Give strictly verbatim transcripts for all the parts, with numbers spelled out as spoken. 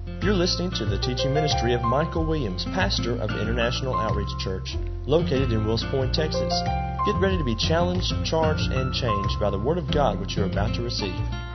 You're listening to the teaching ministry of Michael Williams, pastor of International Outreach Church, located in Wills Point, Texas. Get ready to be challenged, charged, and changed by the Word of God which you're about to receive.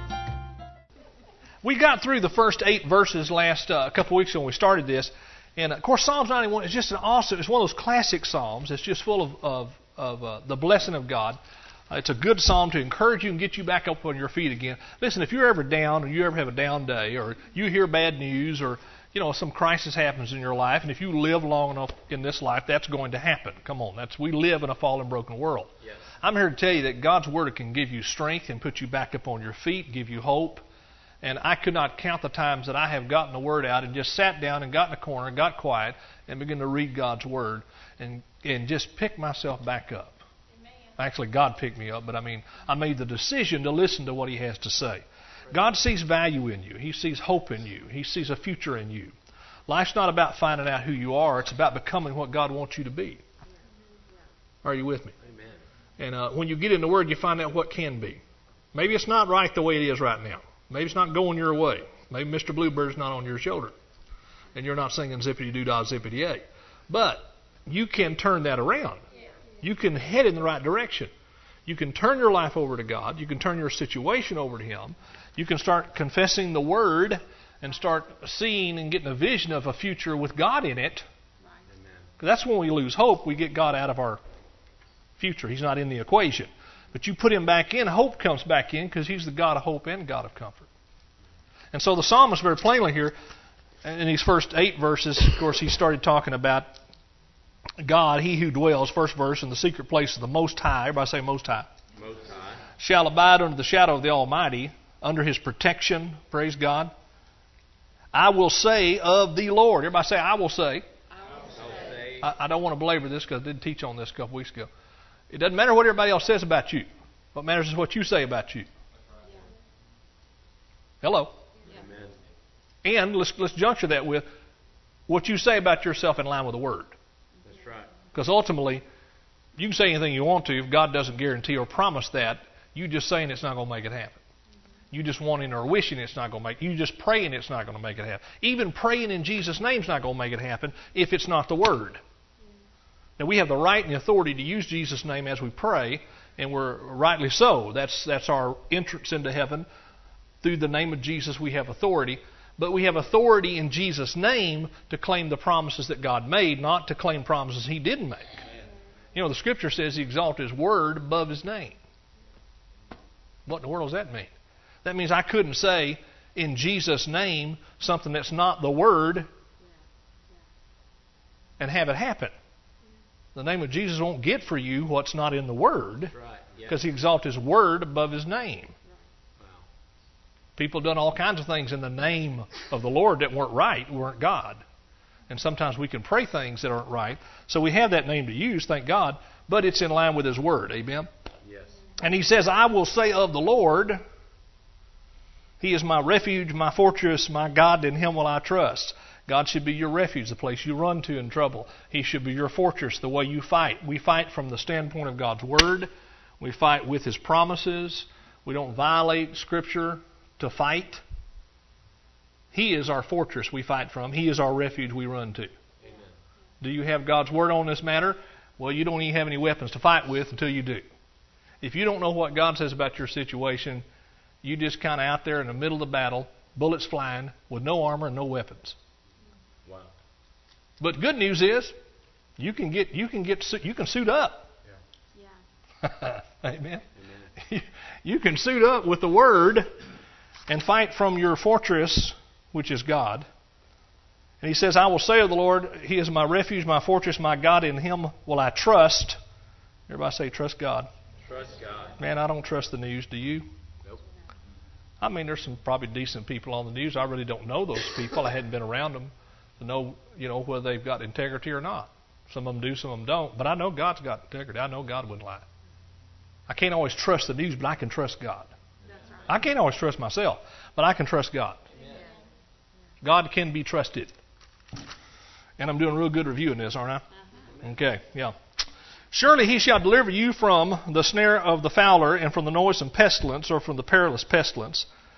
We got through the first eight verses last uh, a couple weeks ago when we started this. And, of course, Psalms ninety-one is just an awesome, it's one of those classic Psalms. It's just full of, of, of uh, the blessing of God. Uh, it's a good Psalm to encourage you and get you back up on your feet again. Listen, if you're ever down or you ever have a down day or you hear bad news or, you know, some crisis happens in your life, and if you live long enough in this life, that's going to happen. Come on, that's we live in a fallen, broken world. Yes. I'm here to tell you that God's Word can give you strength and put you back up on your feet, give you hope. And I could not count the times that I have gotten the Word out and just sat down and got in a corner and got quiet and began to read God's Word and, and just pick myself back up. Amen. Actually, God picked me up, but I mean, I made the decision to listen to what He has to say. God sees value in you. He sees hope in you. He sees a future in you. Life's not about finding out who you are. It's about becoming what God wants you to be. Are you with me? Amen. And uh, when you get in the Word, you find out what can be. Maybe it's not right the way it is right now. Maybe it's not going your way. Maybe Mister Bluebird's not on your shoulder. And you're not singing zippity-doo-dah, zippity-yay. But you can turn that around. You can head in the right direction. You can turn your life over to God. You can turn your situation over to Him. You can start confessing the Word and start seeing and getting a vision of a future with God in it. Because that's when we lose hope. We get God out of our future. He's not in the equation. But you put Him back in, hope comes back in because He's the God of hope and God of comfort. And so the psalmist very plainly here, in these first eight verses, of course, he started talking about God, He who dwells, first verse, in the secret place of the Most High. Everybody say Most High. Most High. Shall abide under the shadow of the Almighty, under His protection, praise God. I will say of the Lord. Everybody say, I will say. I will say. I, I don't want to belabor this because I did teach on this a couple weeks ago. It doesn't matter what everybody else says about you. What matters is what you say about you. Yeah. Hello? Yeah. And let's let's juncture that with what you say about yourself in line with the Word. That's right. Because ultimately, you can say anything you want to. If God doesn't guarantee or promise that, you just saying it's not going to make it happen. You just wanting or wishing it's not going to make it. You just praying it's not going to make it happen. Even praying in Jesus' name is not going to make it happen if it's not the Word. Now, we have the right and the authority to use Jesus' name as we pray, and we're rightly so. That's that's our entrance into heaven. Through the name of Jesus, we have authority. But we have authority in Jesus' name to claim the promises that God made, not to claim promises He didn't make. You know, the Scripture says He exalted His Word above His name. What in the world does that mean? That means I couldn't say in Jesus' name something that's not the Word and have it happen. The name of Jesus won't get for you what's not in the Word because right. yeah. He exalted His Word above His name. Wow. People have done all kinds of things in the name of the Lord that weren't right, weren't God. And sometimes we can pray things that aren't right. So we have that name to use, thank God, but it's in line with His Word. Amen? Yes. And He says, I will say of the Lord, He is my refuge, my fortress, my God, in Him will I trust. God should be your refuge, the place you run to in trouble. He should be your fortress, the way you fight. We fight from the standpoint of God's Word. We fight with His promises. We don't violate Scripture to fight. He is our fortress we fight from. He is our refuge we run to. Amen. Do you have God's Word on this matter? Well, you don't even have any weapons to fight with until you do. If you don't know what God says about your situation, you just kind of out there in the middle of the battle, bullets flying, with no armor and no weapons. Wow. But good news is, you can get you can get you can suit up. Yeah. Yeah. Amen. Amen. You, you can suit up with the Word and fight from your fortress, which is God. And He says, I will say of the Lord, He is my refuge, my fortress, my God. In Him will I trust. Everybody say, trust God. Trust God. Man, I don't trust the news. Do you? Nope. I mean, there's some probably decent people on the news. I really don't know those people. I hadn't been around them to know, you know, whether they've got integrity or not. Some of them do, some of them don't. But I know God's got integrity. I know God wouldn't lie. I can't always trust the news, but I can trust God. That's right. I can't always trust myself, but I can trust God. Amen. God can be trusted. And I'm doing a real good review in this, aren't I? Uh-huh. Okay, yeah. Surely He shall deliver you from the snare of the fowler and from the noisome pestilence, or from the perilous pestilence.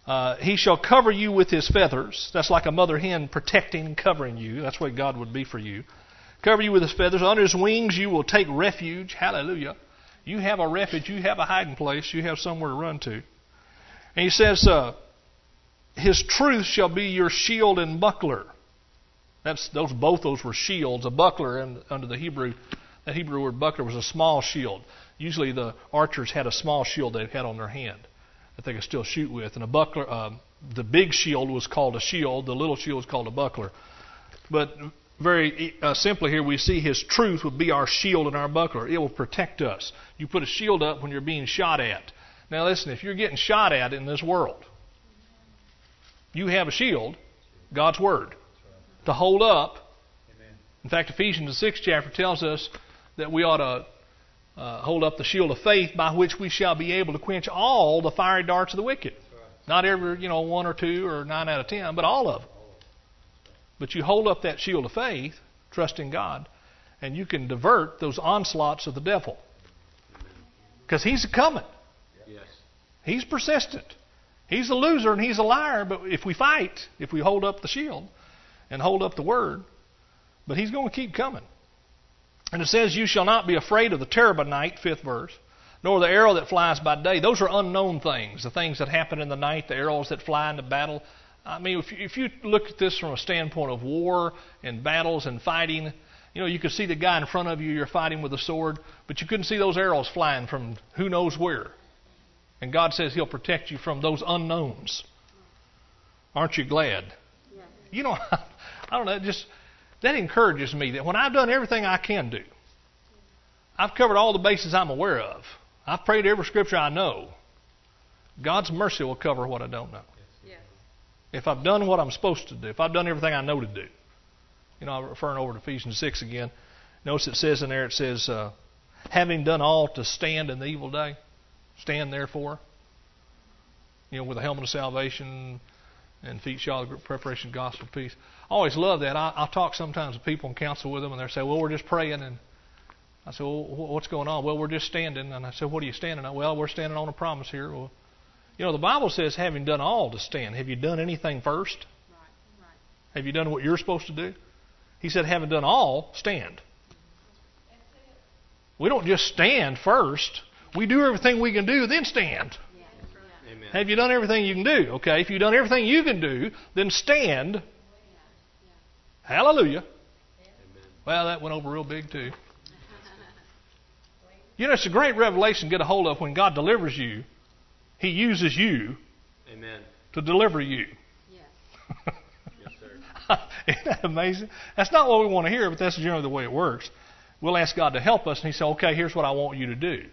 Uh, he shall cover you with his feathers. That's like a mother hen protecting and covering you. That's what God would be for you. Cover you with his feathers. Under his wings you will take refuge. Hallelujah. You have a refuge. You have a hiding place. You have somewhere to run to. And he says, uh, his truth shall be your shield and buckler. That's those. Both those were shields. A buckler, and under the Hebrew, that Hebrew word buckler was a small shield. Usually the archers had a small shield they had on their hand that they could still shoot with. And a buckler, uh, the big shield was called a shield. The little shield was called a buckler. But very uh, simply here we see his truth would be our shield and our buckler. It will protect us. You put a shield up when you're being shot at. Now listen, if you're getting shot at in this world, you have a shield, God's Word, to hold up. In fact, Ephesians the sixth chapter tells us that we ought to uh, hold up the shield of faith by which we shall be able to quench all the fiery darts of the wicked. Not every, you know, one or two or nine out of ten, but all of them. But you hold up that shield of faith, trusting God, and you can divert those onslaughts of the devil. Because he's coming. Yes. He's persistent. He's a loser and he's a liar, but if we fight, if we hold up the shield and hold up the Word, but he's going to keep coming. And it says, you shall not be afraid of the terror by night, fifth verse, nor the arrow that flies by day. Those are unknown things, the things that happen in the night, the arrows that fly into battle. I mean, if you, if you look at this from a standpoint of war and battles and fighting, you know, you could see the guy in front of you, you're fighting with a sword, but you couldn't see those arrows flying from who knows where. And God says He'll protect you from those unknowns. Aren't you glad? Yes. You know, I don't know, just that encourages me that when I've done everything I can do, I've covered all the bases I'm aware of, I've prayed every scripture I know, God's mercy will cover what I don't know. Yes. If I've done what I'm supposed to do, if I've done everything I know to do. You know, I'm referring over to Ephesians six again. Notice it says in there, it says, uh, having done all to stand in the evil day. Stand therefore. You know, with the helmet of salvation and feet shod with preparation of gospel of peace. I always love that. I, I'll talk sometimes with people and counsel with them, and they'll say, well, we're just praying. And I say, well, what's going on? Well, we're just standing. And I said, what are you standing on? Well, we're standing on a promise here. Well, you know, the Bible says, having done all to stand. Have you done anything first? Right. Right. Have you done what you're supposed to do? He said, having done all, stand. We don't just stand first. We do everything we can do, then stand. Yeah. Amen. Have you done everything you can do? Okay, if you've done everything you can do, then stand. Yeah. Hallelujah. Amen. Well, that went over real big too. You know, it's a great revelation to get a hold of when God delivers you. He uses you Amen. to deliver you. Yes. Yes, sir. Isn't that amazing? That's not what we want to hear, but that's generally the way it works. We'll ask God to help us, and He said, okay, here's what I want you to do.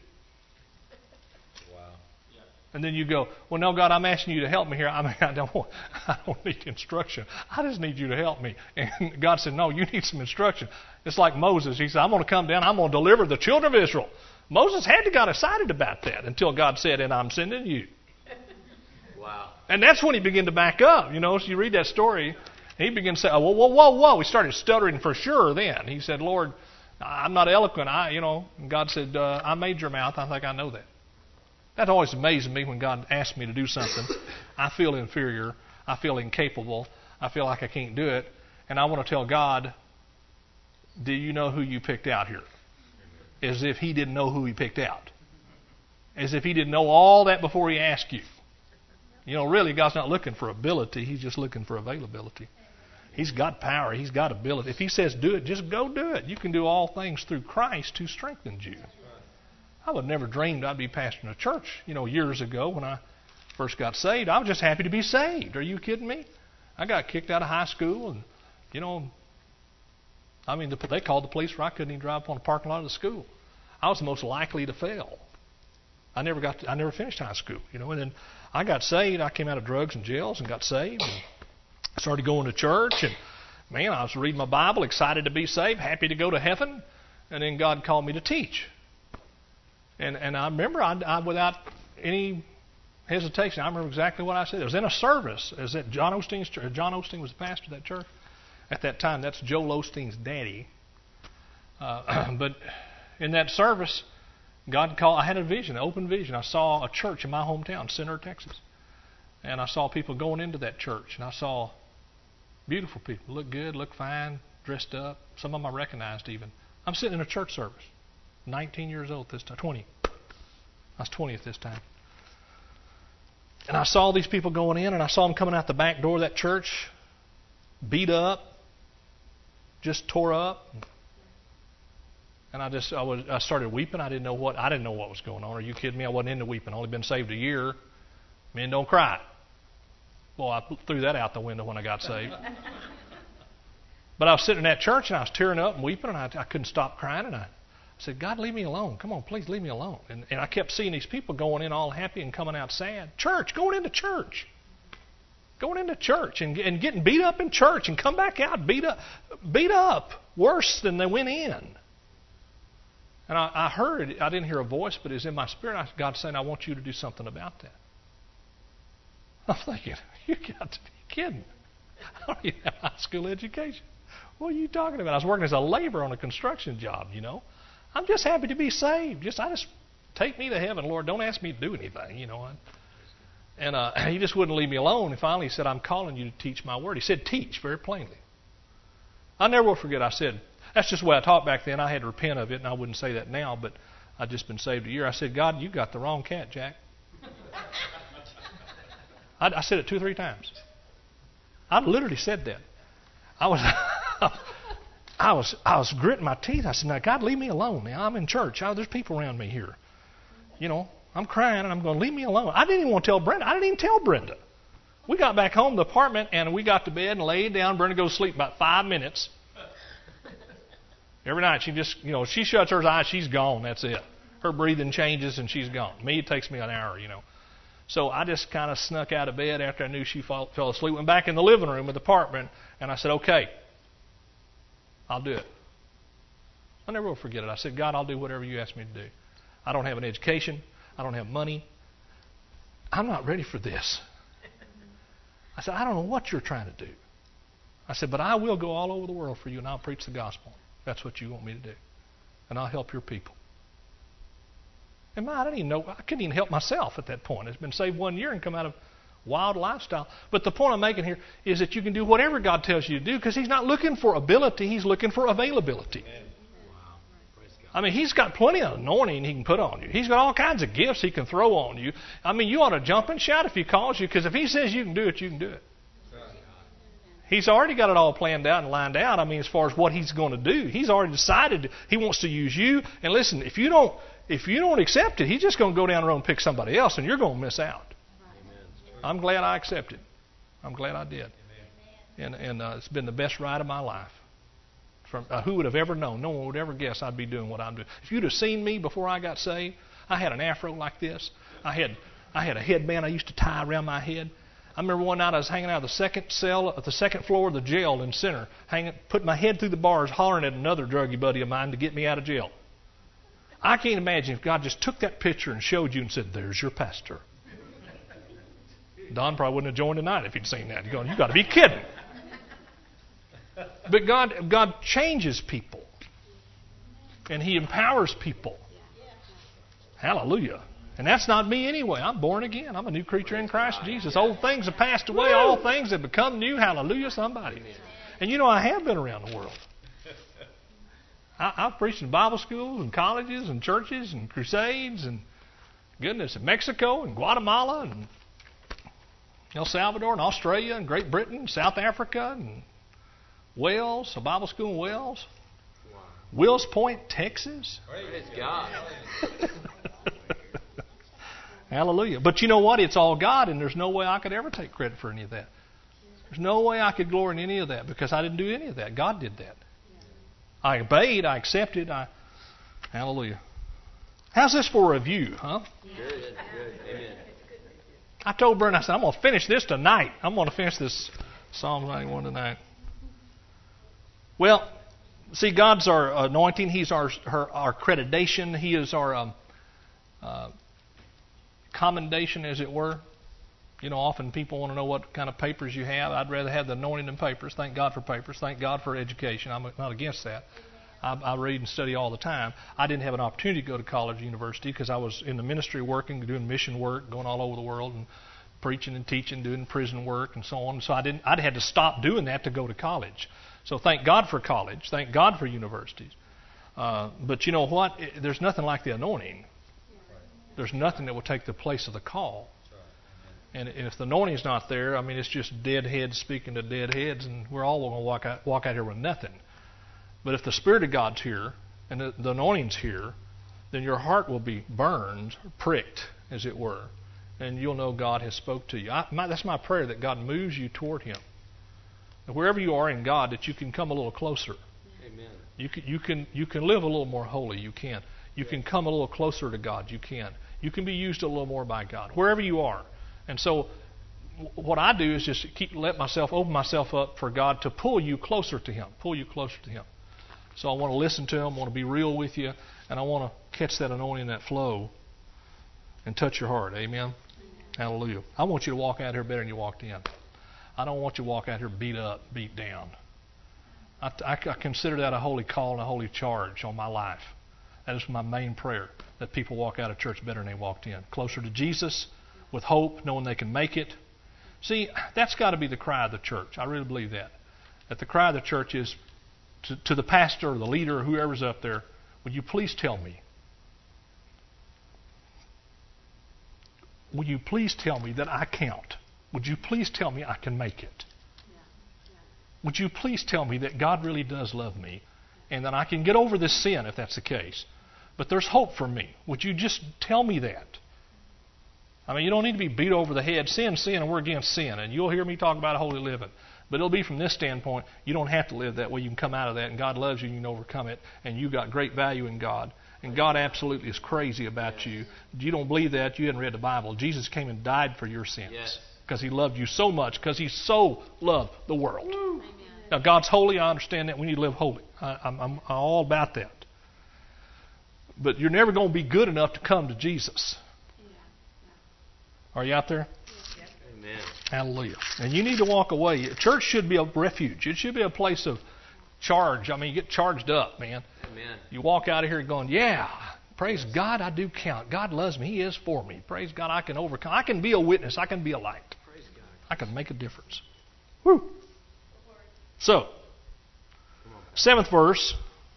Wow. And then you go, well, no, God, I'm asking you to help me here. I mean, I don't want, I don't need instruction. I just need you to help me. And God said, no, you need some instruction. It's like Moses. He said, I'm going to come down. I'm going to deliver the children of Israel. Moses had to got excited about that until God said, and I'm sending you. Wow. And that's when he began to back up. You know, so you read that story, he began to say, oh, whoa, whoa, whoa, whoa. He started stuttering for sure then. He said, Lord, I'm not eloquent. I, you know, and God said, uh, I made your mouth. I think I know that. That always amazes me when God asks me to do something. I feel inferior. I feel incapable. I feel like I can't do it. And I want to tell God, do you know who you picked out here? As if He didn't know who He picked out. As if He didn't know all that before He asked you. You know, really, God's not looking for ability. He's just looking for availability. He's got power. He's got ability. If He says do it, just go do it. You can do all things through Christ who strengthens you. I would never dreamed I'd be pastoring a church, you know, years ago when I first got saved. I was just happy to be saved. Are you kidding me? I got kicked out of high school and, you know, I mean, they called the police where I couldn't even drive up on the parking lot of the school. I was the most likely to fail. I never got, to, I never finished high school, you know. And then I got saved. I came out of drugs and jails and got saved. And started going to church. And man, I was reading my Bible, excited to be saved, happy to go to heaven. And then God called me to teach. And and I remember, I, I without any hesitation, I remember exactly what I said. It was in a service. It was at John Osteen's church. John Osteen was the pastor of that church. At that time, that's Joel Osteen's daddy. Uh, but in that service, God called. I had a vision, an open vision. I saw a church in my hometown, Center, Texas. And I saw people going into that church, and I saw beautiful people, look good, look fine, dressed up. Some of them I recognized even. I'm sitting in a church service, nineteen years old this time, twenty. I was twenty at this time. And I saw these people going in, and I saw them coming out the back door of that church, beat up, just tore up. And I just I was I started weeping. I didn't know what I didn't know what was going on. Are you kidding me? I wasn't into weeping. Only been saved a year. Men don't cry. Well, I threw that out the window when I got saved. But I was sitting in that church, and I was tearing up and weeping, and I, I couldn't stop crying. And I said, God, leave me alone. Come on, please leave me alone. And, and I kept seeing these people going in all happy and coming out sad. Church, going into church. Going into church and, and getting beat up in church and come back out beat up, beat up worse than they went in. And I, I heard, I didn't hear a voice, but it was in my spirit. I, God saying, I want you to do something about that. I'm thinking, you got to be kidding. I don't even have high school education. What are you talking about? I was working as a laborer on a construction job, you know. I'm just happy to be saved. Just I just take me to heaven, Lord. Don't ask me to do anything, you know. And uh, he just wouldn't leave me alone. And finally he said, I'm calling you to teach my word. He said, teach, very plainly. I never will forget, I said, that's just the way I talked back then. I had to repent of it, and I wouldn't say that now, but I'd just been saved a year. I said, God, you got the wrong cat, Jack. I, I said it two or three times. I literally said that. I was, I was, I was gritting my teeth. I said, "Now, God, leave me alone. Now, I'm in church. I, there's people around me here. You know, I'm crying, and I'm going, leave me alone." I didn't even want to tell Brenda. I didn't even tell Brenda. We got back home to the apartment, and we got to bed and laid down. Brenda goes to sleep about five minutes. Every night, she just, you know, she shuts her eyes, she's gone. That's it. Her breathing changes, and she's gone. Me, it takes me an hour, you know. So I just kind of snuck out of bed after I knew she fall, fell asleep. Went back in the living room of the apartment, and I said, okay, I'll do it. I never will forget it. I said, God, I'll do whatever you ask me to do. I don't have an education. I don't have money. I'm not ready for this. I said, I don't know what you're trying to do. I said, but I will go all over the world for you, and I'll preach the gospel. That's what you want me to do. And I'll help your people. And my, I didn't even know, I couldn't even help myself at that point. It's been saved one year and come out of wild lifestyle. But the point I'm making here is that you can do whatever God tells you to do, because He's not looking for ability, He's looking for availability. Wow. Praise God. I mean, He's got plenty of anointing He can put on you. He's got all kinds of gifts He can throw on you. I mean, you ought to jump and shout if He calls you, because if He says you can do it, you can do it. He's already got it all planned out and lined out. I mean, as far as what He's going to do, He's already decided He wants to use you. And listen, if you don't, if you don't accept it, He's just going to go down the road and pick somebody else, and you're going to miss out. Amen. I'm glad I accepted. I'm glad I did. Amen. And and uh, it's been the best ride of my life. From uh, who would have ever known? No one would ever guess I'd be doing what I'm doing. If you'd have seen me before I got saved, I had an afro like this. I had I had a headband I used to tie around my head. I remember one night I was hanging out of the second cell, at the second floor of the jail in Center, hanging, putting my head through the bars, hollering at another druggy buddy of mine to get me out of jail. I can't imagine if God just took that picture and showed you and said, "There's your pastor." Don probably wouldn't have joined tonight if he'd seen that. He'd gone, "You got to be kidding." But God, God changes people, and He empowers people. Hallelujah. And that's not me anyway. I'm born again. I'm a new creature in Christ Jesus. Old things have passed away. All things have become new. Hallelujah, somebody. And you know, I have been around the world. I, I've preached in Bible schools and colleges and churches and crusades and, goodness, in Mexico and Guatemala and El Salvador and Australia and Great Britain, South Africa and Wales, a Bible school in Wales. Wow. Wills Point, Texas. Praise God. Hallelujah. But you know what? It's all God, and there's no way I could ever take credit for any of that. There's no way I could glory in any of that, because I didn't do any of that. God did that. I obeyed. I accepted. I, hallelujah. How's this for a review, huh? Good. Good. Amen. I told Brenda, I said, I'm going to finish this tonight. I'm going to finish this Psalm ninety-one tonight. Well, see, God's our anointing. He's our her, our accreditation. He is our um, uh, commendation, as it were. You know, often people want to know what kind of papers you have. I'd rather have the anointing than papers. Thank God for papers. Thank God for education. I'm not against that. I, I read and study all the time. I didn't have an opportunity to go to college or university because I was in the ministry working, doing mission work, going all over the world and preaching and teaching, doing prison work and so on. So I didn't. I'd had to stop doing that to go to college. So thank God for college. Thank God for universities. Uh, but you know what? It, there's nothing like the anointing. There's nothing that will take the place of the call. And if the anointing's not there, I mean, it's just dead heads speaking to dead heads, and we're all going to walk out, walk out here with nothing. But if the Spirit of God's here and the, the anointing's here, then your heart will be burned, pricked, as it were, and you'll know God has spoke to you. I, my, that's my prayer, that God moves you toward Him. And wherever you are in God, that you can come a little closer. Amen. You can, you can, you can live a little more holy. You can. You can come a little closer to God. You can. You can be used a little more by God, wherever you are. And so what I do is just keep let myself open myself up for God to pull you closer to Him, pull you closer to Him. So I want to listen to Him, I want to be real with you, and I want to catch that anointing, that flow, and touch your heart. Amen? Amen. Hallelujah. I want you to walk out here better than you walked in. I don't want you to walk out here beat up, beat down. I, I, I consider that a holy call and a holy charge on my life. That is my main prayer, that people walk out of church better than they walked in. Closer to Jesus, with hope, knowing they can make it. See, that's got to be the cry of the church. I really believe that. That the cry of the church is to, to the pastor or the leader or whoever's up there, would you please tell me? Would you please tell me that I count? Would you please tell me I can make it? Yeah. Yeah. Would you please tell me that God really does love me and that I can get over this sin if that's the case? But there's hope for me. Would you just tell me that? I mean, you don't need to be beat over the head. Sin, sin, and we're against sin. And you'll hear me talk about holy living. But it'll be from this standpoint, you don't have to live that way. You can come out of that, and God loves you, and you can overcome it. And you've got great value in God. And God absolutely is crazy about you. You don't believe that, you haven't read the Bible. Jesus came and died for your sins. Yes. Because He loved you so much, because He so loved the world. Amen. Now, God's holy, I understand that. We need to live holy. I, I'm, I'm all about that. But you're never going to be good enough to come to Jesus. Are you out there? Yes. Amen. Hallelujah. And you need to walk away. Church should be a refuge. It should be a place of charge. I mean, you get charged up, man. Amen. You walk out of here going, yeah, praise yes. God, I do count. God loves me. He is for me. Praise God, I can overcome. I can be a witness. I can be a light. Praise God. I can make a difference. Woo. So, seventh verse.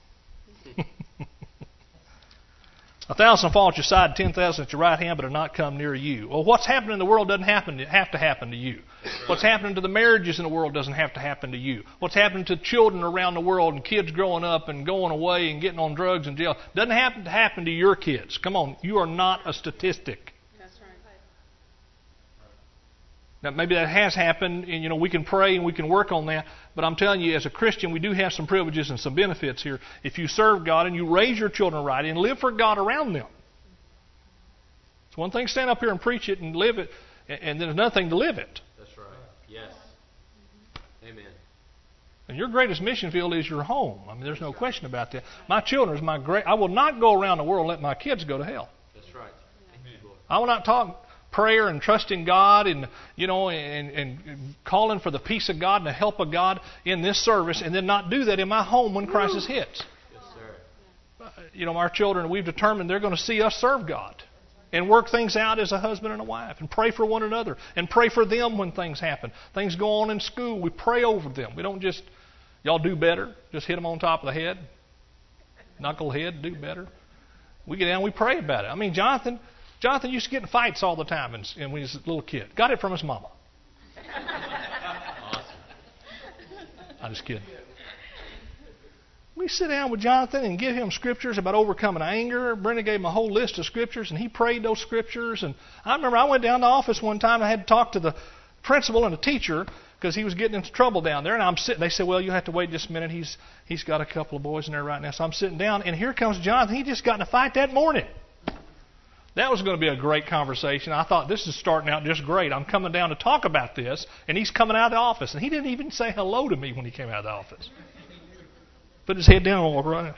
A thousand fall at your side, ten thousand at your right hand, but are not come near you. Well, what's happening in the world doesn't happen to, have to happen to you. Right. What's happening to the marriages in the world doesn't have to happen to you. What's happening to children around the world and kids growing up and going away and getting on drugs and jail doesn't happen to happen to your kids. Come on, you are not a statistic. That's right. Now, maybe that has happened, and you know we can pray and we can work on that. But I'm telling you, as a Christian, we do have some privileges and some benefits here. If you serve God and you raise your children right and live for God around them. It's one thing to stand up here and preach it and live it, and then another thing to live it. That's right. Yes. Amen. And your greatest mission field is your home. I mean, there's no question about that. My children is my great. I will not go around the world and let my kids go to hell. That's right. Amen. I will not talk prayer and trusting God and you know and, and calling for the peace of God and the help of God in this service, and then not do that in my home when crisis hits. Yes, sir. You know, our children, we've determined they're going to see us serve God and work things out as a husband and a wife and pray for one another and pray for them when things happen. Things go on in school, we pray over them. We don't just, y'all do better, just hit them on top of the head, knucklehead, do better. We get down, we pray about it. I mean, Jonathan, Jonathan used to get in fights all the time and when he was a little kid. Got it from his mama. Awesome. I'm just kidding. We sit down with Jonathan and give him scriptures about overcoming anger. Brenda gave him a whole list of scriptures, and he prayed those scriptures. And I remember I went down to the office one time and I had to talk to the principal and the teacher because he was getting into trouble down there. And I'm sitting. They said, "Well, you have to wait just a minute. He's he's got a couple of boys in there right now." So I'm sitting down, and here comes Jonathan. He just got in a fight that morning. That was going to be a great conversation. I thought, this is starting out just great. I'm coming down to talk about this, and he's coming out of the office. And he didn't even say hello to me when he came out of the office. Put his head down and walk right in.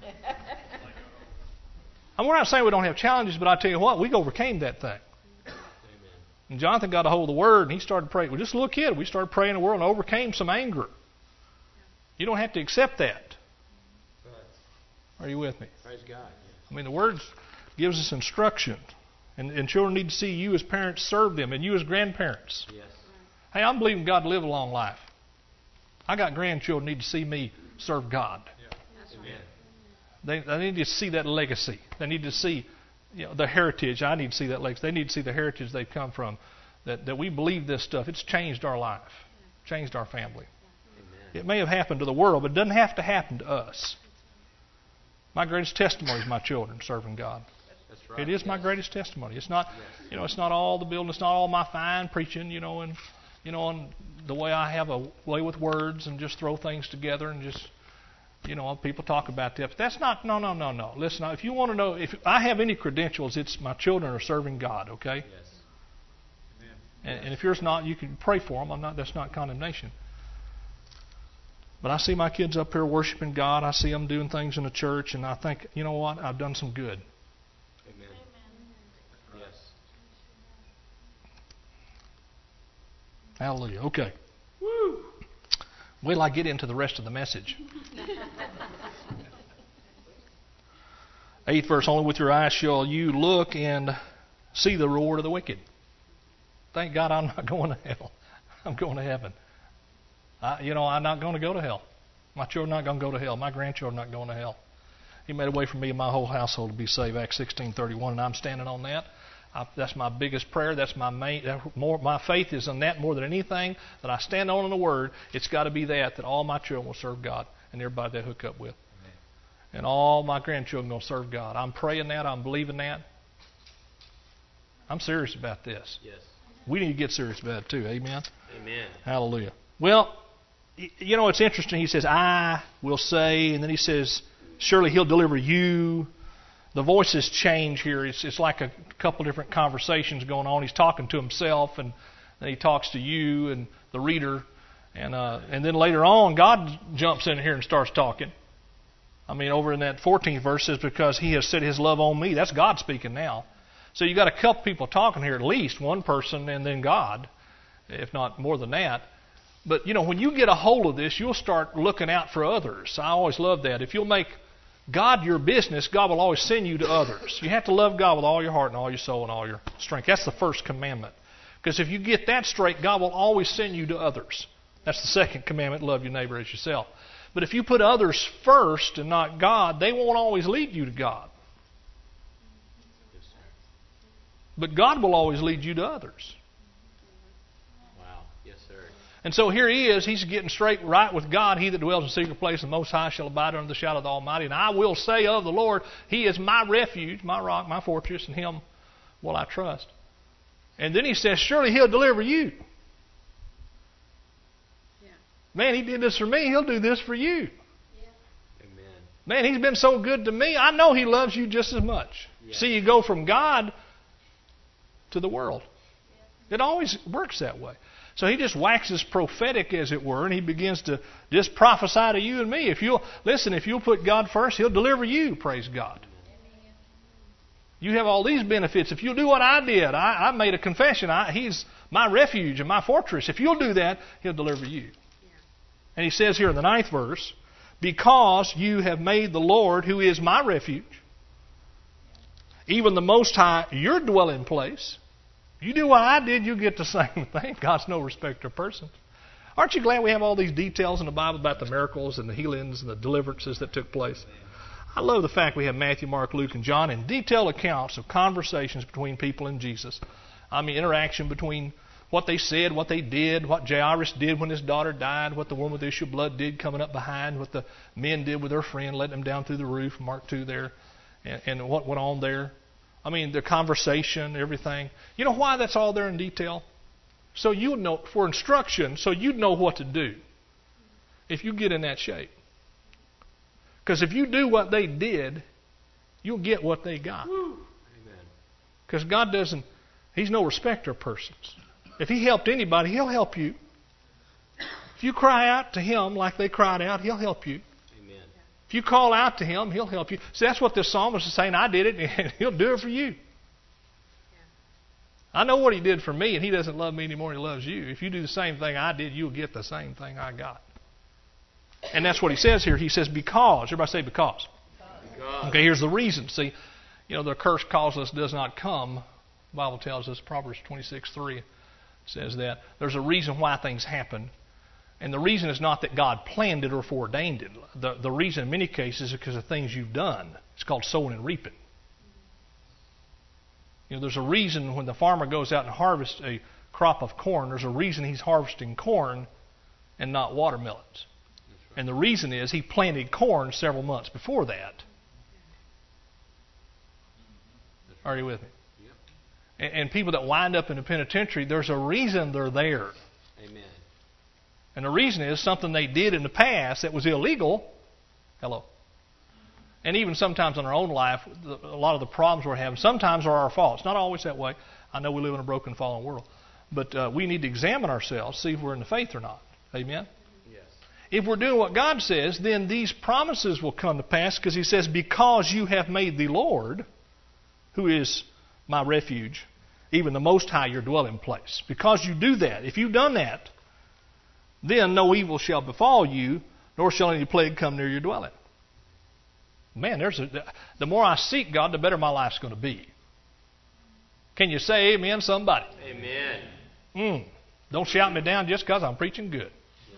And we're not saying we don't have challenges, but I tell you what, we overcame that thing. And Jonathan got a hold of the Word, and he started praying. We're just a little kid. We started praying the Word and overcame some anger. You don't have to accept that. Are you with me? Praise God. I mean, the Word gives us instruction. And, and children need to see you as parents serve them, and you as grandparents. Yes. Hey, I'm believing God to live a long life. I got grandchildren need to see me serve God. Amen. They, they need to see that legacy. They need to see, you know, the heritage. I need to see that legacy. They need to see the heritage they've come from. That, that we believe this stuff. It's changed our life. Changed our family. Amen. It may have happened to the world, but it doesn't have to happen to us. My greatest testimony is my children serving God. That's right. It is yes. my greatest testimony. It's not, Yes. you know, it's not all the building. It's not all my fine preaching, you know, and you know, and the way I have a way with words and just throw things together and just, you know, people talk about that. But that's not. No, no, no, no. Listen, if you want to know if I have any credentials, it's my children are serving God. Okay. Yes. And, and if yours not, you can pray for them. I'm not. That's not condemnation. But I see my kids up here worshiping God. I see them doing things in the church, and I think, you know what? I've done some good. Amen. Yes. Hallelujah. Okay. Woo. Wait till I get into the rest of the message. Eighth verse, only with your eyes shall you look and see the reward of the wicked. Thank God I'm not going to hell. I'm going to heaven. I, you know, I'm not going to go to hell. My children are not going to go to hell. My grandchildren are not going to hell. He made a way for me and my whole household to be saved, Acts sixteen thirty-one, and I'm standing on that. I, that's my biggest prayer. That's my main. That more, my faith is in that more than anything that I stand on in the Word. It's got to be that that all my children will serve God and everybody they hook up with, Amen. And all my grandchildren will serve God. I'm praying that. I'm believing that. I'm serious about this. Yes. We need to get serious about it too. Amen. Amen. Hallelujah. Well, you know, it's interesting. He says, I will say, and then he says, surely he'll deliver you. The voices change here. It's, it's like a couple different conversations going on. He's talking to himself, and then he talks to you and the reader. And uh, and then later on, God jumps in here and starts talking. I mean, over in that fourteenth verse says, because he has set his love on me. That's God speaking now. So you got a couple people talking here, at least one person and then God, if not more than that. But, you know, when you get a hold of this, you'll start looking out for others. I always love that. If you'll make God your business, God will always send you to others. You have to love God with all your heart and all your soul and all your strength. That's the first commandment. Because if you get that straight, God will always send you to others. That's the second commandment, love your neighbor as yourself. But if you put others first and not God, they won't always lead you to God. But God will always lead you to others. Wow. Yes, sir. And so here he is. He's getting straight right with God. He that dwells in the secret place of the Most High shall abide under the shadow of the Almighty. And I will say of the Lord, He is my refuge, my rock, my fortress, and Him will I trust. And then he says, surely He'll deliver you. Yeah. Man, He did this for me. He'll do this for you. Amen. Man, He's been so good to me. I know He loves you just as much. Yes. See, you go from God to the world. It always works that way. So he just waxes prophetic, as it were, and he begins to just prophesy to you and me. If you'll listen, if you'll put God first, He'll deliver you. Praise God. You have all these benefits. If you'll do what I did, I, I made a confession. I, he's my refuge and my fortress. If you'll do that, He'll deliver you. Yeah. And he says here in the ninth verse, because you have made the Lord, who is my refuge, even the Most High, your dwelling place. You do what I did, you get the same thing. God's no respecter of persons. Aren't you glad we have all these details in the Bible about the miracles and the healings and the deliverances that took place? I love the fact we have Matthew, Mark, Luke, and John in detailed accounts of conversations between people and Jesus. I mean, interaction between what they said, what they did, what Jairus did when his daughter died, what the woman with the issue of blood did coming up behind, what the men did with their friend, letting them down through the roof, Mark two there, and, and what went on there. I mean, the conversation, everything. You know why that's all there in detail? So you know, for instruction, so you'd know what to do if you get in that shape. Because if you do what they did, you'll get what they got. Because God doesn't, He's no respecter of persons. If He helped anybody, He'll help you. If you cry out to Him like they cried out, He'll help you. If you call out to Him, He'll help you. See, that's what this psalmist is saying. I did it, and He'll do it for you. Yeah. I know what He did for me, and He doesn't love me anymore than He loves you. If you do the same thing I did, you'll get the same thing I got. And that's what He says here. He says, because. Everybody say because. Because. Okay, here's the reason. See, you know, the curse causeless does not come The Bible tells us, Proverbs twenty-six three says that there's a reason why things happen. And the reason is not that God planned it or foreordained it. The, the reason in many cases is because of things you've done. It's called sowing and reaping. You know, there's a reason when the farmer goes out and harvests a crop of corn, there's a reason he's harvesting corn and not watermelons. Right. And the reason is he planted corn several months before that. Are you with me? Yep. And, and people that wind up in the penitentiary, there's a reason they're there. Amen. And the reason is something they did in the past that was illegal. Hello. And even sometimes in our own life, a lot of the problems we're having sometimes are our fault. It's not always that way. I know we live in a broken, fallen world. But uh, we need to examine ourselves, see if we're in the faith or not. Amen? Yes. If we're doing what God says, then these promises will come to pass, because He says, because you have made the Lord, who is my refuge, even the Most High, your dwelling place. Because you do that, if you've done that, then no evil shall befall you, nor shall any plague come near your dwelling. Man, there's a, the more I seek God, the better my life's going to be. Can you say amen, somebody? Amen. Mm, don't shout me down just because I'm preaching good.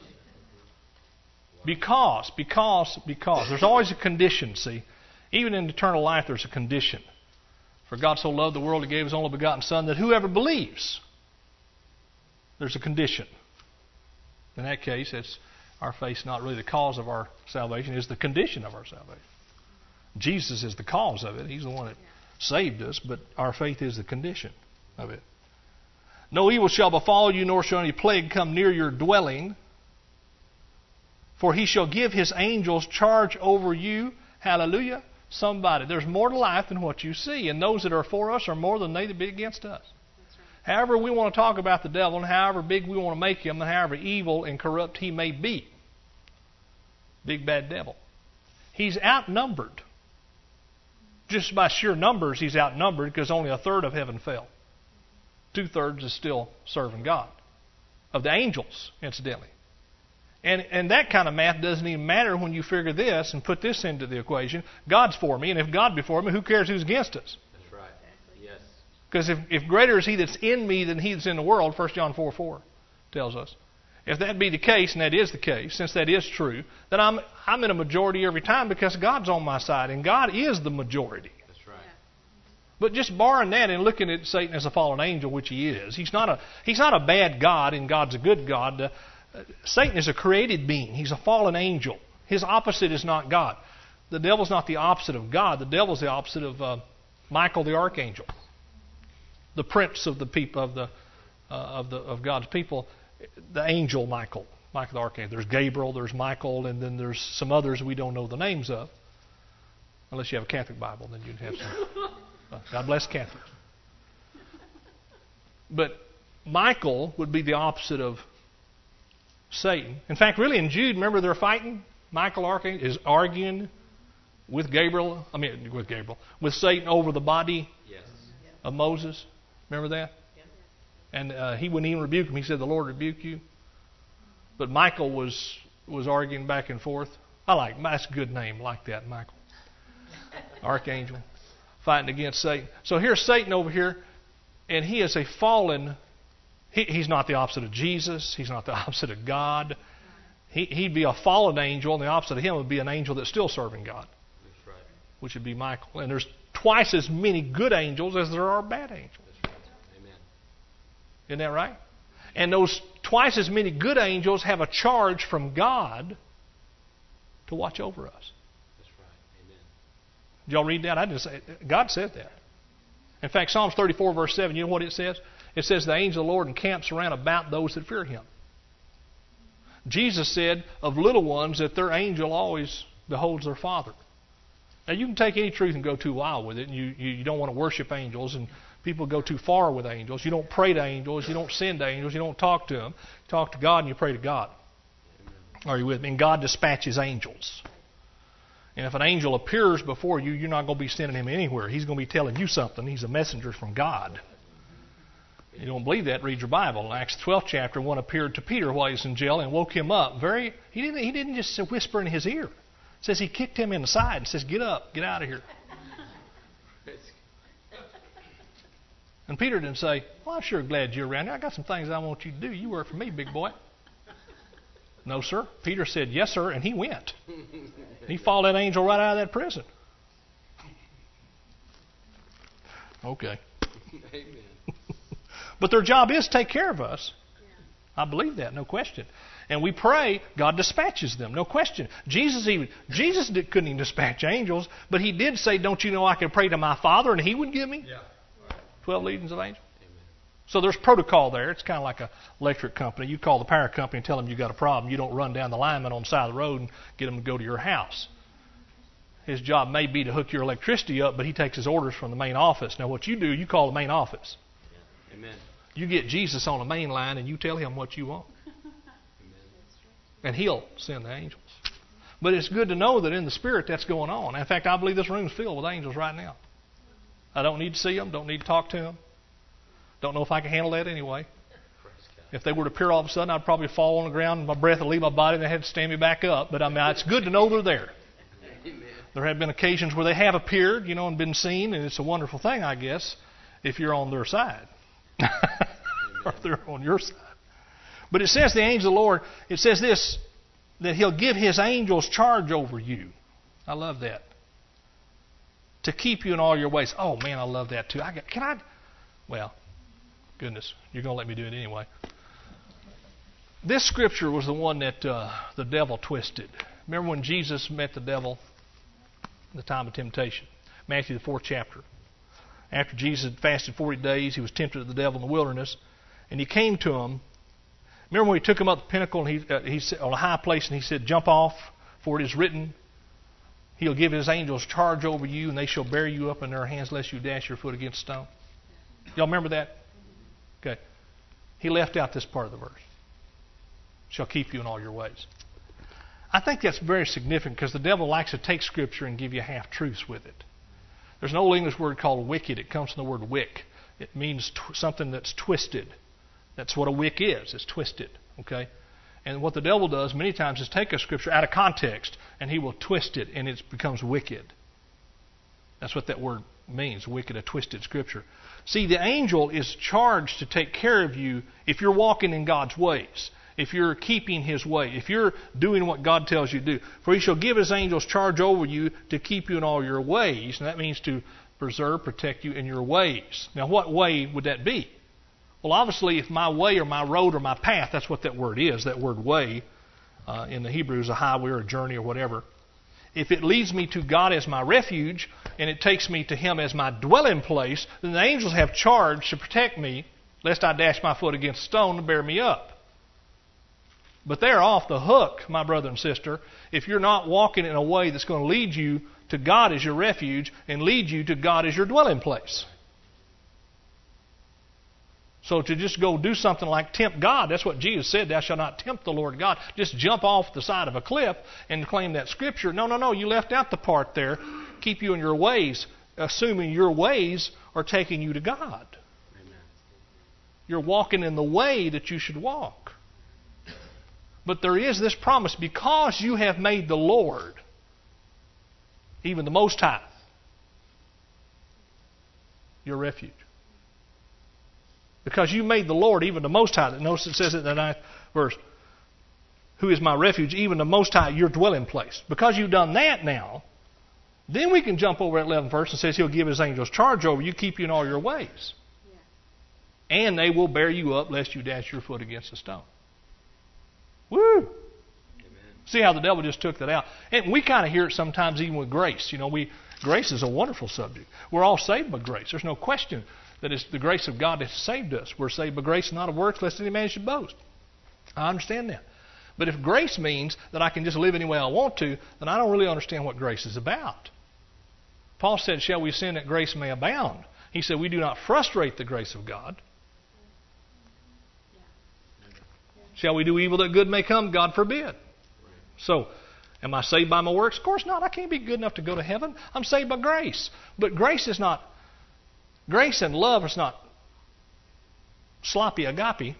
Because, because, because. There's always a condition, see. Even in eternal life, there's a condition. For God so loved the world, He gave His only begotten Son, that whoever believes, there's a condition. In that case, it's our faith's not really the cause of our salvation, it's the condition of our salvation. Jesus is the cause of it. He's the one that saved us, but our faith is the condition of it. No evil shall befall you, nor shall any plague come near your dwelling. For He shall give His angels charge over you. Hallelujah. Somebody. There's more to life than what you see. And those that are for us are more than they that be against us. Right. However we want to talk about the devil, and however big we want to make him, and however evil and corrupt he may be. Big bad devil. He's outnumbered. Just by sheer numbers, he's outnumbered, because only a third of heaven fell. Two-thirds is still serving God. Of the angels, incidentally. And, and that kind of math doesn't even matter when you figure this and put this into the equation. God's for me, and if God be for me, who cares who's against us? That's right. Yes. Because if, if greater is He that's in me than he that's in the world, First John four four tells us. If that be the case, and that is the case, since that is true, then I'm I'm in a majority every time, because God's on my side, and God is the majority. That's right. But just barring that and looking at Satan as a fallen angel, which he is, he's not a he's not a bad God, and God's a good God. Uh, Satan is a created being. He's a fallen angel. His opposite is not God. The devil's not the opposite of God. The devil's the opposite of uh, Michael the archangel, the prince of the people of the uh, of the of God's people. The angel Michael, Michael the archangel. There's Gabriel, there's Michael, and then there's some others we don't know the names of. Unless you have a Catholic Bible, then you'd have some. Uh, God bless Catholics. But Michael would be the opposite of Satan. In fact, really in Jude, remember they're fighting? Michael archangel is arguing with Gabriel, I mean with Gabriel, with Satan over the body yes. of Moses. Remember that? And uh, he wouldn't even rebuke him. He said, "The Lord rebuke you." But Michael was was arguing back and forth. I like that's a good name, like that, Michael. Archangel, fighting against Satan. So here's Satan over here, and he is a fallen. He, he's not the opposite of Jesus. He's not the opposite of God. He, he'd be a fallen angel, and the opposite of him would be an angel that's still serving God. That's right. Which would be Michael. And there's twice as many good angels as there are bad angels. Isn't that right? And those twice as many good angels have a charge from God to watch over us. That's right. Amen. Did y'all read that? I didn't say it. God said that. In fact, Psalms thirty-four, verse seven, you know what it says? It says, the angel of the Lord encamps around about those that fear Him. Jesus said of little ones that their angel always beholds their Father. Now, you can take any truth and go too wild with it, and you, you, you don't want to worship angels, and people go too far with angels. You don't pray to angels. You don't send to angels. You don't talk to them. You talk to God and you pray to God. Amen. Are you with me? And God dispatches angels. And if an angel appears before you, you're not going to be sending him anywhere. He's going to be telling you something. He's a messenger from God. You don't believe that? Read your Bible. In Acts twelfth chapter, one appeared to Peter while he was in jail and woke him up. Very. He didn't. He didn't just whisper in his ear. It says he kicked him in the side and says, "Get up, get out of here." And Peter didn't say, well, I'm sure glad you're around here. I got some things I want you to do. You work for me, big boy. No, sir. Peter said, yes, sir, and he went. He followed that angel right out of that prison. Okay. Amen. But their job is to take care of us. I believe that, no question. And we pray, God dispatches them, no question. Jesus even Jesus did, couldn't even dispatch angels, but he did say, don't you know I can pray to my Father and he would give me Yeah. twelve legions of angels? Amen. So there's protocol there. It's kind of like an electric company. You call the power company and tell them you got a problem. You don't run down the lineman on the side of the road and get them to go to your house. His job may be to hook your electricity up, but he takes his orders from the main office. Now what you do, you call the main office. Yeah. Amen. You get Jesus on the main line and you tell him what you want. Amen. And he'll send the angels. But it's good to know that in the Spirit that's going on. In fact, I believe this room's filled with angels right now. I don't need to see them. Don't need to talk to them. Don't know if I can handle that anyway. Praise God. If they were to appear all of a sudden, I'd probably fall on the ground and my breath would leave my body and they had to stand me back up. But I mean, it's good to know they're there. Amen. There have been occasions where they have appeared, you know, and been seen, and it's a wonderful thing, I guess, if you're on their side. Or if they're on your side. But it says the angel of the Lord, it says this, that he'll give his angels charge over you. I love that. To keep you in all your ways. Oh, man, I love that too. I got, can I? Well, goodness, you're going to let me do it anyway. This scripture was the one that uh, the devil twisted. Remember when Jesus met the devil in the time of temptation? Matthew, the fourth chapter. After Jesus had fasted forty days, he was tempted of the devil in the wilderness. And he came to him. Remember when he took him up the pinnacle and he, uh, he on a high place and he said, jump off, for it is written, he'll give his angels charge over you, and they shall bear you up in their hands lest you dash your foot against a stone. Y'all remember that? Okay. He left out this part of the verse. Shall keep you in all your ways. I think that's very significant because the devil likes to take Scripture and give you half-truths with it. There's an old English word called wicked. It comes from the word wick. It means tw- something that's twisted. That's what a wick is. It's twisted. Okay? And what the devil does many times is take a Scripture out of context and he will twist it and it becomes wicked. That's what that word means, wicked, a twisted Scripture. See, the angel is charged to take care of you if you're walking in God's ways. If you're keeping His way, if you're doing what God tells you to do. For He shall give His angels charge over you to keep you in all your ways. And that means to preserve, protect you in your ways. Now, what way would that be? Well, obviously, if my way or my road or my path, that's what that word is, that word way, uh, in the Hebrew is a highway or a journey or whatever. If it leads me to God as my refuge and it takes me to Him as my dwelling place, then the angels have charge to protect me lest I dash my foot against a stone to bear me up. But they're off the hook, my brother and sister, if you're not walking in a way that's going to lead you to God as your refuge and lead you to God as your dwelling place. So to just go do something like tempt God, that's what Jesus said, thou shalt not tempt the Lord God. Just jump off the side of a cliff and claim that Scripture. No, no, no, you left out the part there, keep you in your ways, assuming your ways are taking you to God. Amen. You're walking in the way that you should walk. But there is this promise, because you have made the Lord, even the Most High, your refuge. Because you made the Lord, even the Most High. Notice it says it in the ninth verse. Who is my refuge, even the Most High, your dwelling place. Because you've done that now, then we can jump over at eleventh verse and says He'll give His angels charge over you, keep you in all your ways. Yeah. And they will bear you up lest you dash your foot against a stone. Woo! Amen. See how the devil just took that out. And we kind of hear it sometimes even with grace. You know, we grace is a wonderful subject. We're all saved by grace. There's no question that it's the grace of God that has saved us. We're saved by grace, not of works, lest any man should boast. I understand that. But if grace means that I can just live any way I want to, then I don't really understand what grace is about. Paul said, shall we sin that grace may abound? He said, we do not frustrate the grace of God. Shall we do evil that good may come? God forbid. So, am I saved by my works? Of course not. I can't be good enough to go to heaven. I'm saved by grace. But grace is not, grace and love is not sloppy agape.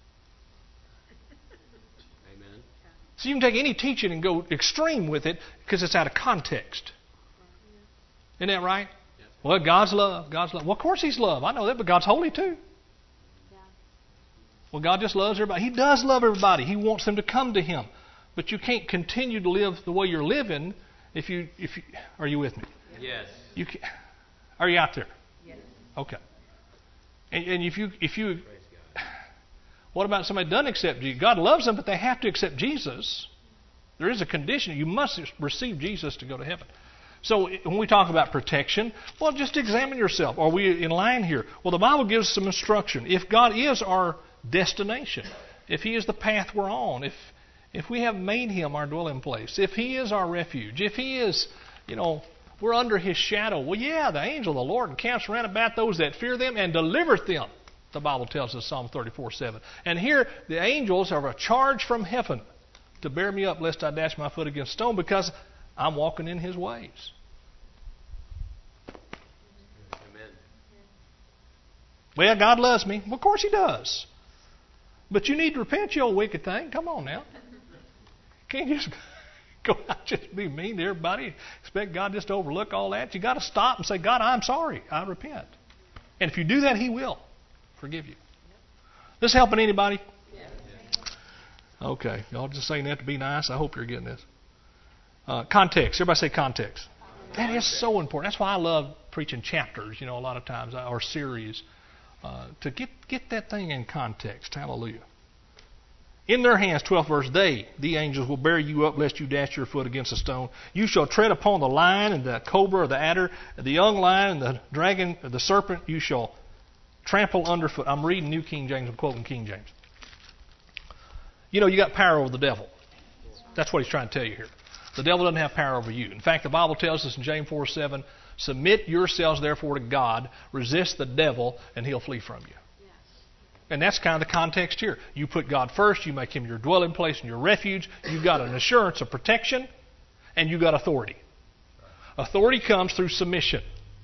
Amen. So you can take any teaching and go extreme with it because it's out of context. Isn't that right? Yes. Well, God's love. God's love. Well, of course He's love. I know that, but God's holy too. Yeah. Well, God just loves everybody. He does love everybody. He wants them to come to Him. But you can't continue to live the way you're living if you, if you, are you with me? Yes. You can, are you out there? Yes. Okay. And, and if you, if you, what about somebody who doesn't accept Jesus? God loves them, but they have to accept Jesus. There is a condition. You must receive Jesus to go to heaven. So when we talk about protection, well, just examine yourself. Are we in line here? Well, the Bible gives some instruction. If God is our destination, if He is the path we're on, if if we have made Him our dwelling place, if He is our refuge, if He is, you know, we're under His shadow. Well, yeah, the angel of the Lord encamps round about those that fear them and delivereth them. The Bible tells us, Psalm thirty-four seven. And here, the angels have a charge from heaven to bear me up lest I dash my foot against stone, because I'm walking in His ways. Amen. Well, God loves me. Well, of course He does. But you need to repent, you old wicked thing. Come on now. Can't just go out just be mean to everybody. Expect God just to overlook all that. You got to stop and say, God, I'm sorry. I repent. And if you do that, He will forgive you. This helping anybody? Okay. Y'all just saying that to be nice. I hope you're getting this. Uh, context. Everybody say context. That is so important. That's why I love preaching chapters, you know, a lot of times, or series, uh, to get, get that thing in context. Hallelujah. In their hands, twelfth verse, they, the angels, will bear you up lest you dash your foot against a stone. You shall tread upon the lion and the cobra or the adder, the young lion and the dragon, or the serpent you shall trample underfoot. I'm reading New King James. I'm quoting King James. You know, you got power over the devil. That's what he's trying to tell you here. The devil doesn't have power over you. In fact, the Bible tells us in James four seven, submit yourselves therefore to God, resist the devil, and he'll flee from you. Yes. And that's kind of the context here. You put God first, you make Him your dwelling place and your refuge. You've got an assurance of protection, and you've got authority. Authority comes through submission.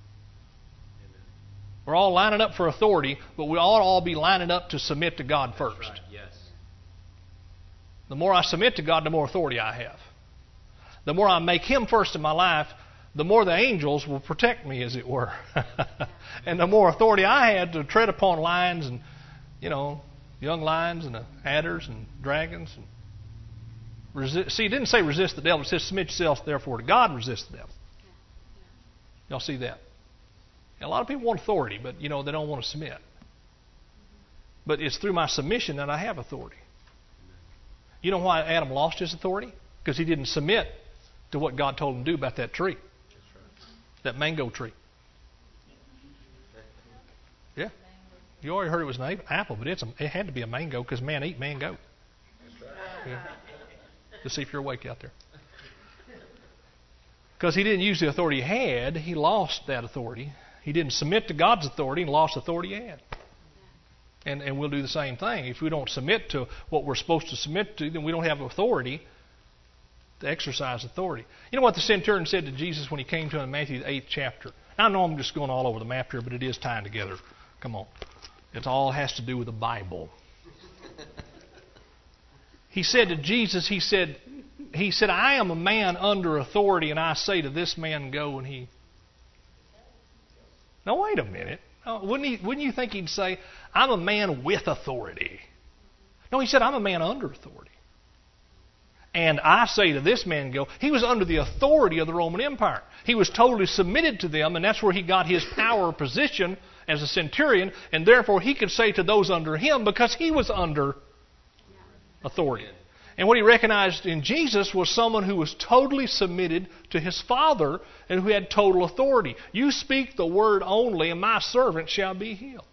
We're all lining up for authority, but we ought to all be lining up to submit to God first. Right. Yes. The more I submit to God, the more authority I have. The more I make Him first in my life, the more the angels will protect me, as it were. And the more authority I had to tread upon lions and, you know, young lions and adders and dragons. And resist. See, it didn't say resist the devil. It says submit yourself therefore to God and resist the devil. Y'all see that? And a lot of people want authority, but, you know, they don't want to submit. But it's through my submission that I have authority. You know why Adam lost his authority? Because he didn't submit to what God told him to do about that tree. That mango tree. Yeah. You already heard it was an apple, but it's a, it had to be a mango because man eat mango. Yeah. Just see if you're awake out there. Because he didn't use the authority he had, he lost that authority. He didn't submit to God's authority and lost the authority he had. And, and we'll do the same thing. If we don't submit to what we're supposed to submit to, then we don't have authority to exercise authority. You know what the centurion said to Jesus when he came to him in Matthew the eighth chapter? Now, I know I'm just going all over the map here, but it is tying together. Come on. It all has to do with the Bible. He said to Jesus, he said, he said, I am a man under authority, and I say to this man, go, and he... Now, wait a minute. Oh, wouldn't he? Wouldn't you think he'd say, I'm a man with authority? No, he said, I'm a man under authority. And I say to this man, go. He was under the authority of the Roman Empire. He was totally submitted to them, and that's where he got his power position as a centurion, and therefore he could say to those under him because he was under authority. And what he recognized in Jesus was someone who was totally submitted to his Father and who had total authority. You speak the word only, and my servant shall be healed.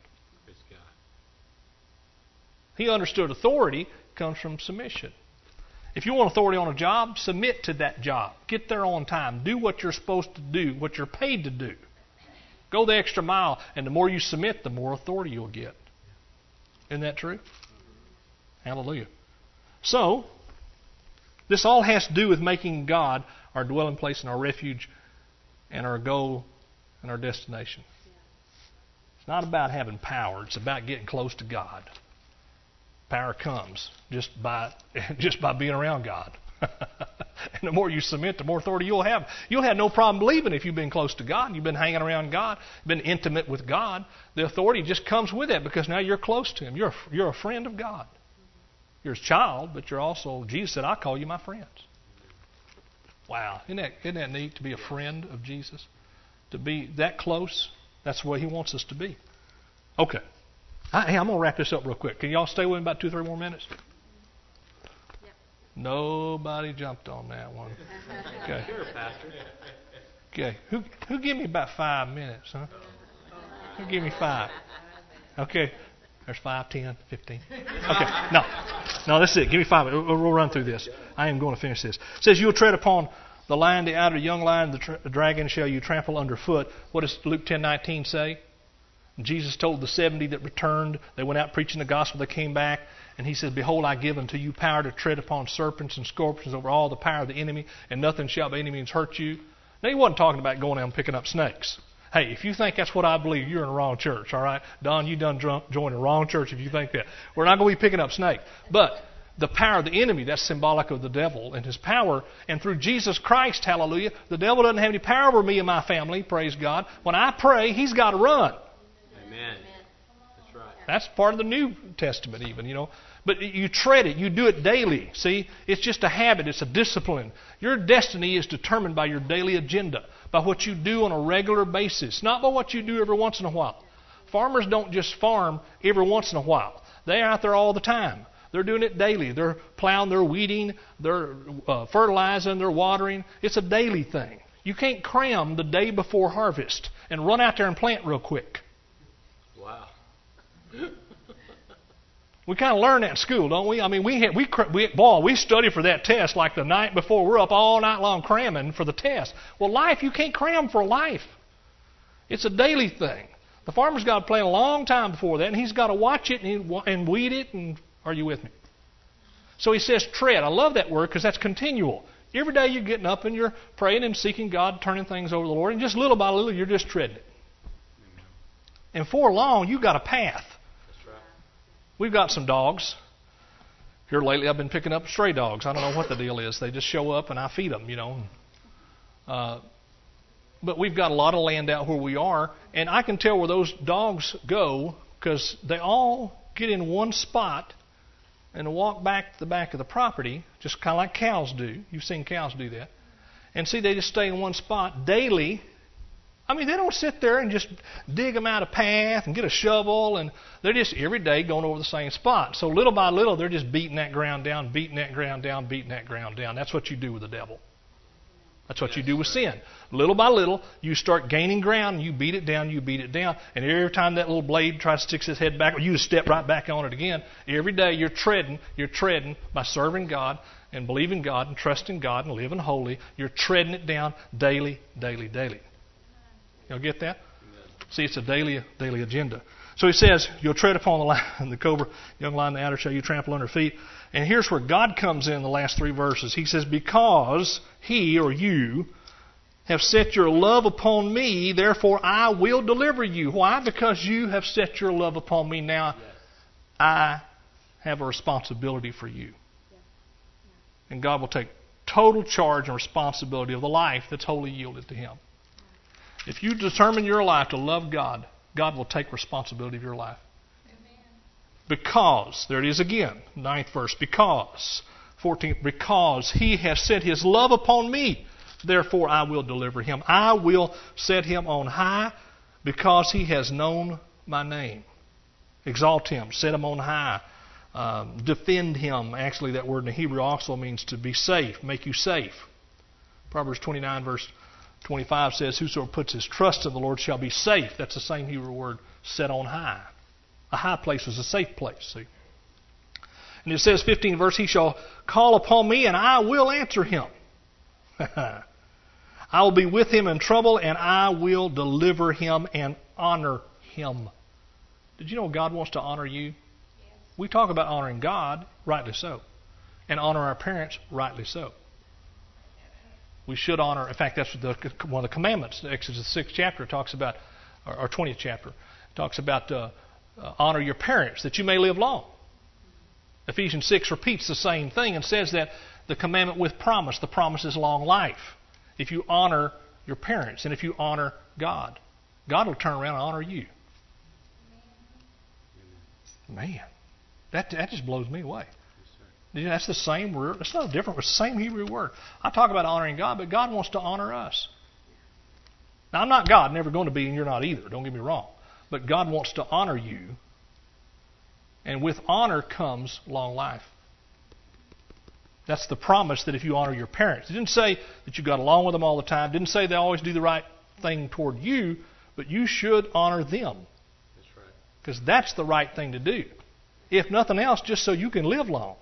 He understood authority comes from submission. If you want authority on a job, submit to that job. Get there on time. Do what you're supposed to do, what you're paid to do. Go the extra mile, and the more you submit, the more authority you'll get. Isn't that true? Hallelujah. So, this all has to do with making God our dwelling place and our refuge and our goal and our destination. It's not about having power. It's about getting close to God. Power comes just by just by being around God. And the more you submit, the more authority you'll have. You'll have no problem believing if you've been close to God, you've been hanging around God, been intimate with God. The authority just comes with that because now you're close to Him. You're a, you're a friend of God. You're His child, but you're also, Jesus said, I call you my friends. Wow. Isn't that, isn't that neat to be a friend of Jesus? To be that close? That's the way He wants us to be. Okay. I, hey, I'm going to wrap this up real quick. Can y'all stay with me about two, three more minutes? Yep. Nobody jumped on that one. Okay. Sure, Pastor. Okay. Who who give me about five minutes, huh? Who give me five? Okay. There's five, ten, fifteen. Okay. No. No, that's it. Give me five. We'll, we'll run through this. I am going to finish this. It says, you'll tread upon the lion, the adder, the young lion, the, tra- the dragon shall you trample underfoot. What does Luke ten nineteen say? Jesus told the seventy that returned, they went out preaching the gospel, they came back, and He says, behold, I give unto you power to tread upon serpents and scorpions over all the power of the enemy, and nothing shall by any means hurt you. Now, He wasn't talking about going out and picking up snakes. Hey, if you think that's what I believe, you're in the wrong church, all right? Don, you done joined the wrong church if you think that. We're not going to be picking up snakes. But the power of the enemy, that's symbolic of the devil and his power. And through Jesus Christ, hallelujah, the devil doesn't have any power over me and my family, praise God. When I pray, he's got to run. Amen. That's right. That's part of the New Testament even, you know. But you tread it. You do it daily. See, it's just a habit. It's a discipline. Your destiny is determined by your daily agenda, by what you do on a regular basis, not by what you do every once in a while. Farmers don't just farm every once in a while. They're out there all the time. They're doing it daily. They're plowing, they're weeding, they're uh, fertilizing, they're watering. It's a daily thing. You can't cram the day before harvest and run out there and plant real quick. Wow. We kind of learn that in school, don't we? I mean, we, we, we, boy, we study for that test like the night before. We're up all night long cramming for the test. Well, life, you can't cram for life. It's a daily thing. The farmer's got to plan a long time before that, and he's got to watch it and, and weed it. And are you with me? So he says tread. I love that word because that's continual. Every day you're getting up and you're praying and seeking God, turning things over to the Lord, and just little by little you're just treading it. And for long, you've got a path. We've got some dogs. Here lately I've been picking up stray dogs. I don't know what the deal is. They just show up and I feed them, you know. Uh, but we've got a lot of land out where we are. And I can tell where those dogs go because they all get in one spot and walk back to the back of the property, just kind of like cows do. You've seen cows do that. And see, they just stay in one spot daily. I mean, they don't sit there and just dig them out a path and get a shovel, and they're just every day going over the same spot. So little by little, they're just beating that ground down, beating that ground down, beating that ground down. That's what you do with the devil. That's what you do with sin. Little by little, you start gaining ground, and you beat it down, you beat it down, and every time that little blade tries to stick its head back, you just step right back on it again. Every day you're treading, you're treading by serving God and believing God and trusting God and living holy. You're treading it down daily, daily, daily. Y'all get that? Amen. See, it's a daily daily agenda. So he says, you'll tread upon the lion, the cobra, young lion, the adder shall you trample under feet. And here's where God comes in the last three verses. He says, because he or you have set your love upon me, therefore I will deliver you. Why? Because you have set your love upon me. Now, yes. I have a responsibility for you. Yeah. And God will take total charge and responsibility of the life that's wholly yielded to Him. If you determine your life to love God, God will take responsibility of your life. Amen. Because, there it is again, ninth verse, because, fourteenth, because He has set His love upon me, therefore I will deliver him. I will set him on high because he has known my name. Exalt him, set him on high, um, defend him. Actually, that word in the Hebrew also means to be safe, make you safe. Proverbs twenty-nine, verse twenty-five says, whosoever puts his trust in the Lord shall be safe. That's the same Hebrew word, set on high. A high place is a safe place, see. And it says, fifteenth verse, he shall call upon me and I will answer him. I will be with him in trouble and I will deliver him and honor him. Did you know God wants to honor you? Yes. We talk about honoring God, rightly so. And honor our parents, rightly so. We should honor, in fact, that's the, one of the commandments. Exodus sixth chapter talks about, or, or twentieth chapter, talks about uh, uh, honor your parents that you may live long. Ephesians six repeats the same thing and says that the commandment with promise. The promise is long life. If you honor your parents and if you honor God, God will turn around and honor you. Man, that, that just blows me away. You know, that's the same word. It's not different. It's the same Hebrew word. I talk about honoring God, but God wants to honor us. Now, I'm not God, never going to be, and you're not either. Don't get me wrong. But God wants to honor you. And with honor comes long life. That's the promise that if you honor your parents. It didn't say that you got along with them all the time. It didn't say they always do the right thing toward you, but you should honor them. That's right. Because that's the right thing to do. If nothing else, just so you can live long.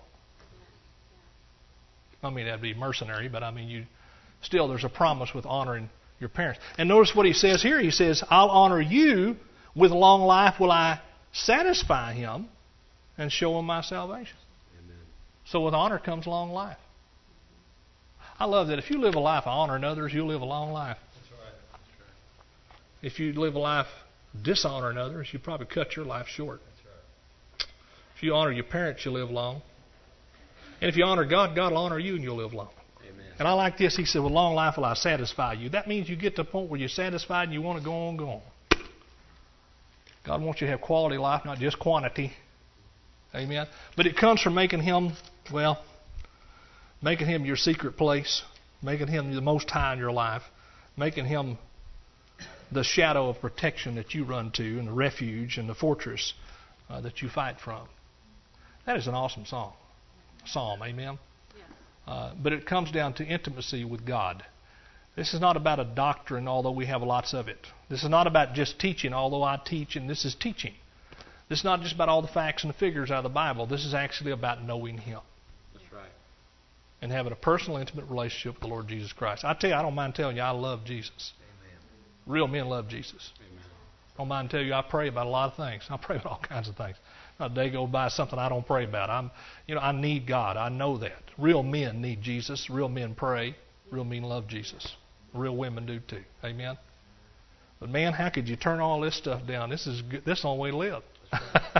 I mean, that'd be mercenary, but I mean, you still, there's a promise with honoring your parents. And notice what he says here. He says, I'll honor you. With long life will I satisfy him and show him my salvation. Amen. So with honor comes long life. I love that. If you live a life of honoring others, you'll live a long life. That's right. That's right. If you live a life dishonoring others, you probably cut your life short. That's right. If you honor your parents, you'll live long. And if you honor God, God will honor you and you'll live long. Amen. And I like this. He said, with long life will I satisfy you. That means you get to the point where you're satisfied and you want to go on, go on. God wants you to have quality life, not just quantity. Amen. But it comes from making Him, well, making Him your secret place, making Him the most high in your life, making Him the shadow of protection that you run to and the refuge and the fortress uh, that you fight from. That is an awesome song. Psalm, amen. Uh, but it comes down to intimacy with God. This is not about a doctrine, although we have lots of it. This is not about just teaching, although I teach, and this is teaching. This is not just about all the facts and the figures out of the Bible. This is actually about knowing Him. That's right. And having a personal, intimate relationship with the Lord Jesus Christ. I tell you, I don't mind telling you, I love Jesus. Amen. Real men love Jesus. Amen. I don't mind telling you, I pray about a lot of things. I pray about all kinds of things. Not a day goes by something I don't pray about. I'm, you know, I need God. I know that. Real men need Jesus. Real men pray. Real men love Jesus. Real women do too. Amen. But man, how could you turn all this stuff down? This is good. This is the only way to live.